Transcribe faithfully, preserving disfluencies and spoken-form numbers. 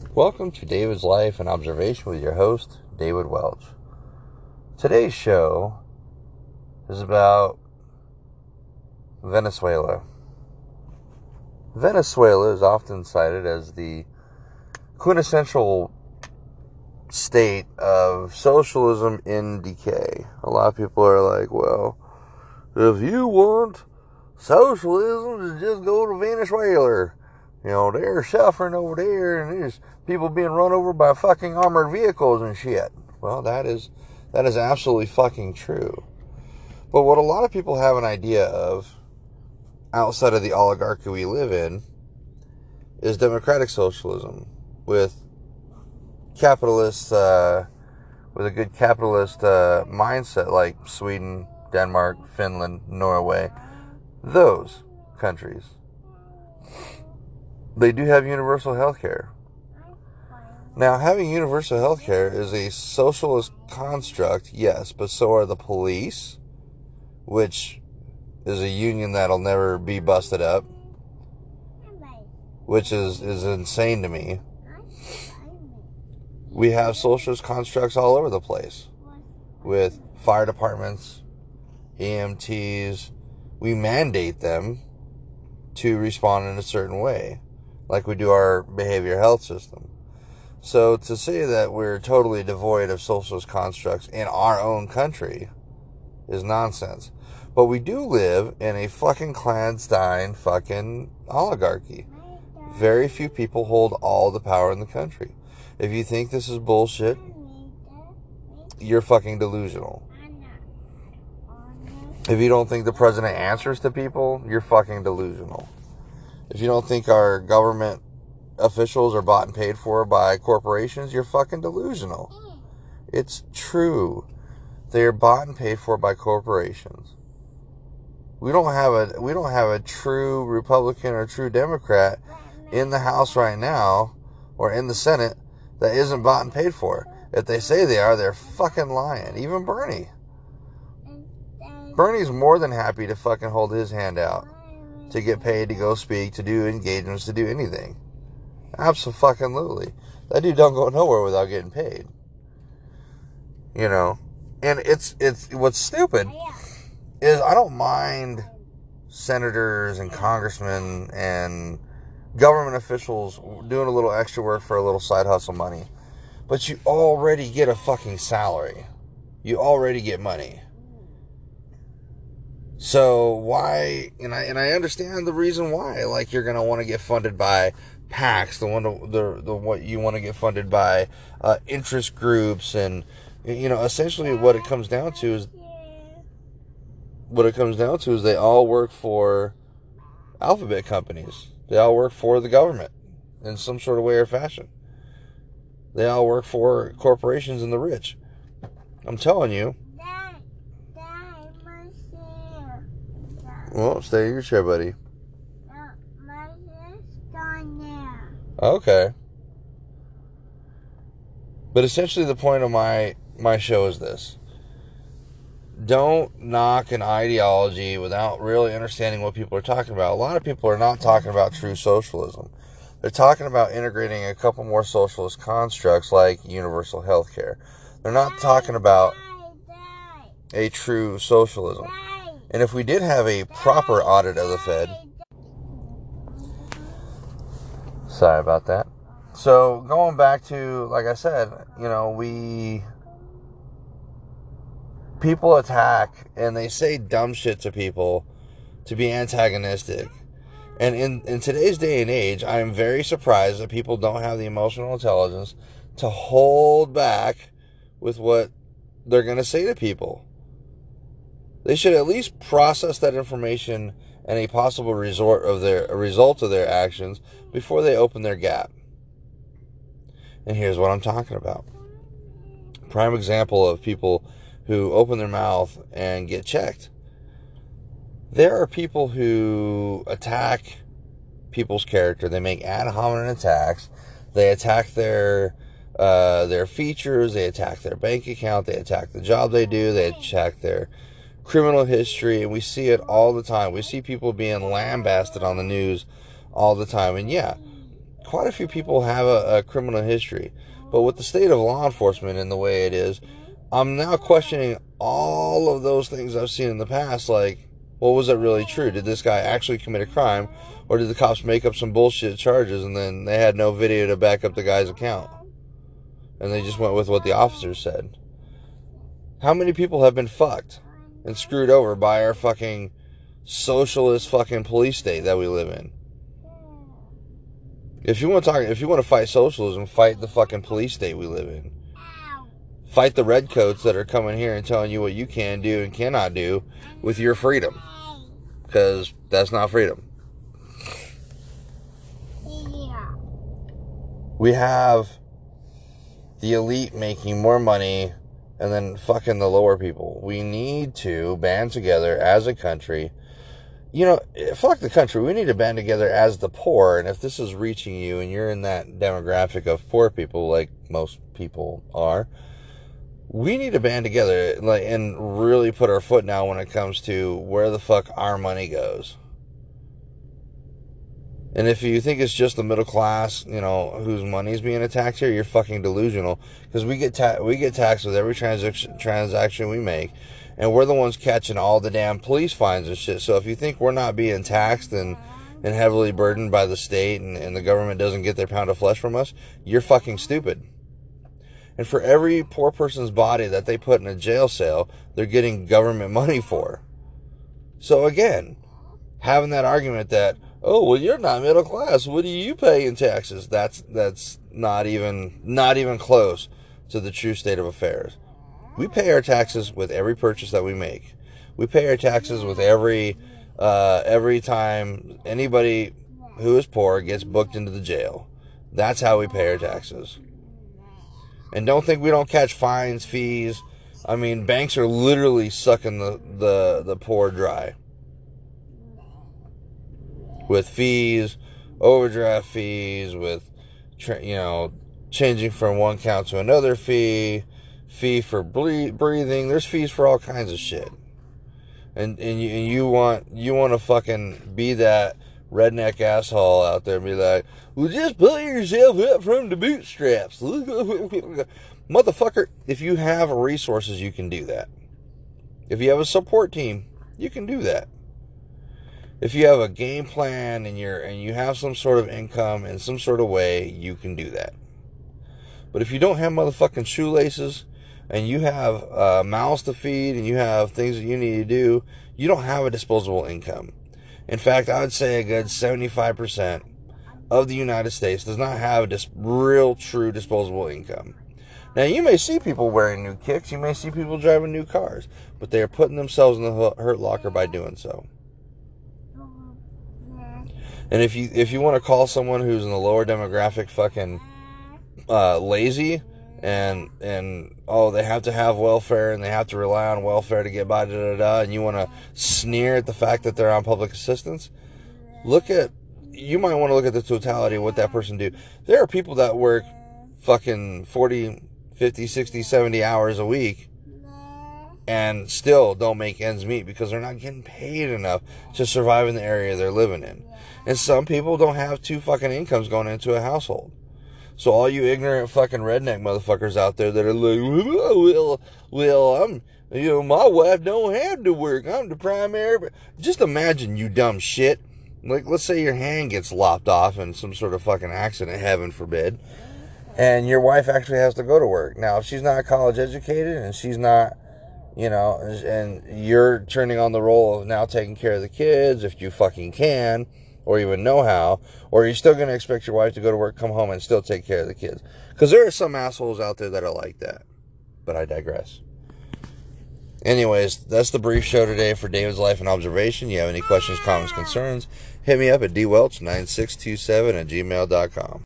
Welcome to David's Life and Observation with your host, David Welch. Today's show is about Venezuela. Venezuela is often cited as the quintessential state of socialism in decay. A lot of people are like, well, if you want socialism, just go to Venezuela. You know, they're suffering over there, and there's people being run over by fucking armored vehicles and shit. Well, that is that is absolutely fucking true. But what a lot of people have an idea of, outside of the oligarchy we live in, is democratic socialism with capitalists, uh, with a good capitalist uh, mindset, like Sweden, Denmark, Finland, Norway, those countries. They do have universal health care. Now, having universal health care is a socialist construct, yes, but so are the police, which is a union that'll never be busted up, which is, is insane to me. We have socialist constructs all over the place, with fire departments, E M Ts. We mandate them to respond in a certain way, like we do our behavioral health system. So to say that we're totally devoid of socialist constructs in our own country is nonsense. But we do live in a fucking clandestine fucking oligarchy. Very few people hold all the power in the country. If you think this is bullshit, you're fucking delusional. If you don't think the president answers to people, you're fucking delusional. If you don't think our government officials are bought and paid for by corporations, you're fucking delusional. It's true. They are bought and paid for by corporations. We don't have a we don't have a true Republican or true Democrat in the House right now or in the Senate that isn't bought and paid for. If they say they are, they're fucking lying. Even Bernie. Bernie's more than happy to fucking hold his hand out to get paid to go speak, to do engagements, to do anything. Absolutely. That dude don't go nowhere without getting paid. You know? And it's, it's, what's stupid is I don't mind senators and congressmen and government officials doing a little extra work for a little side hustle money. But you already get a fucking salary. You already get money. So why, and I and I understand the reason why. Like, you're gonna want to get funded by PACs, the one the the what you want to get funded by uh, interest groups, and you know, essentially what it comes down to is what it comes down to is they all work for alphabet companies. They all work for the government in some sort of way or fashion. They all work for corporations and the rich. I'm telling you. Well, stay in your chair, buddy. No, my chair's gone there. Okay. But essentially the point of my, my show is this. Don't knock an ideology without really understanding what people are talking about. A lot of people are not talking about true socialism. They're talking about integrating a couple more socialist constructs like universal health care. They're not talking about a true socialism. And if we did have a proper audit of the Fed, sorry about that. So going back to, like I said, you know, we, people attack and they say dumb shit to people to be antagonistic. And in, in today's day and age, I'm very surprised that people don't have the emotional intelligence to hold back with what they're going to say to people. They should at least process that information and a possible resort of their a result of their actions before they open their gap. And here's what I'm talking about. Prime example of people who open their mouth and get checked. There are people who attack people's character. They make ad hominem attacks. They attack their uh, their features. They attack their bank account. They attack the job they do. They attack their criminal history, and we see it all the time. We see people being lambasted on the news all the time. And yeah, quite a few people have a, a criminal history. But with the state of law enforcement and the way it is, I'm now questioning all of those things I've seen in the past. Like, well, was that really true? Did this guy actually commit a crime? Or did the cops make up some bullshit charges and then they had no video to back up the guy's account? And they just went with what the officers said. How many people have been fucked and screwed over by our fucking socialist fucking police state that we live in? If you want to talk, if you want to fight socialism, fight the fucking police state we live in. Fight the redcoats that are coming here and telling you what you can do and cannot do with your freedom. Because that's not freedom. We have the elite making more money and then fucking the lower people. We need to band together as a country. You know, fuck the country. We need to band together as the poor. And if this is reaching you and you're in that demographic of poor people, like most people are, we need to band together like and really put our foot down when it comes to where the fuck our money goes. And if you think it's just the middle class, you know, whose money is being attacked here, you're fucking delusional. Because we get ta- we get taxed with every transaction transaction we make, and we're the ones catching all the damn police fines and shit. So if you think we're not being taxed and, and heavily burdened by the state and, and the government doesn't get their pound of flesh from us, you're fucking stupid. And for every poor person's body that they put in a jail cell, they're getting government money for. So again, having that argument that, oh, well, you're not middle class, what do you pay in taxes? That's that's not even not even close to the true state of affairs. We pay our taxes with every purchase that we make. We pay our taxes with every uh, every time anybody who is poor gets booked into the jail. That's how we pay our taxes. And don't think we don't catch fines, fees. I mean, banks are literally sucking the, the, the poor dry. With fees, overdraft fees, with, you know, changing from one account to another fee, fee for ble- breathing. There's fees for all kinds of shit. And and you, and you want you want to fucking be that redneck asshole out there and be like, well, just pull yourself up from the bootstraps. Motherfucker, if you have resources, you can do that. If you have a support team, you can do that. If you have a game plan and you're and you have some sort of income in some sort of way, you can do that. But if you don't have motherfucking shoelaces and you have uh, mouths to feed and you have things that you need to do, you don't have a disposable income. In fact, I would say a good seventy-five percent of the United States does not have a dis- real, true disposable income. Now, you may see people wearing new kicks, you may see people driving new cars, but they are putting themselves in the hurt locker by doing so. And if you if you want to call someone who's in the lower demographic fucking uh, lazy and and oh they have to have welfare and they have to rely on welfare to get by da da da, and you want to sneer at the fact that they're on public assistance, look at you might want to look at the totality of what that person do. There are people that work fucking forty, fifty, sixty, seventy hours a week and still don't make ends meet because they're not getting paid enough to survive in the area they're living in. And some people don't have two fucking incomes going into a household. So all you ignorant fucking redneck motherfuckers out there that are like, well, well, I'm, you know, my wife don't have to work. I'm the primary. Just imagine, you dumb shit. Like, let's say your hand gets lopped off in some sort of fucking accident, heaven forbid, and your wife actually has to go to work. Now, if she's not college educated and she's not, you know, and you're turning on the role of now taking care of the kids, if you fucking can, or even know how, or you're still going to expect your wife to go to work, come home, and still take care of the kids. Because there are some assholes out there that are like that. But I digress. Anyways, that's the brief show today for David's Life and Observation. You have any questions, comments, concerns, hit me up at d welch nine six two seven at gmail dot com.